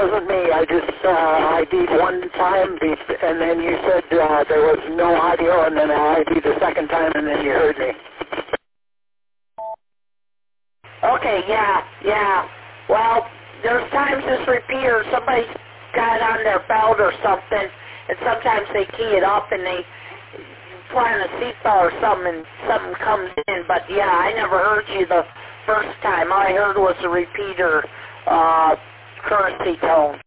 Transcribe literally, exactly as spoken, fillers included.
wasn't me. I just uh, I D'd one time, and then you said uh, there was no audio, and then I I D'd the second time, and then you heard me. Okay, yeah, yeah. Well, there's times this repeater, somebody's got it on their belt or something, and sometimes they key it up and they put on a seatbelt or something, and something comes in. But yeah, I never heard you the first time. All I heard was the repeater uh, currency tone.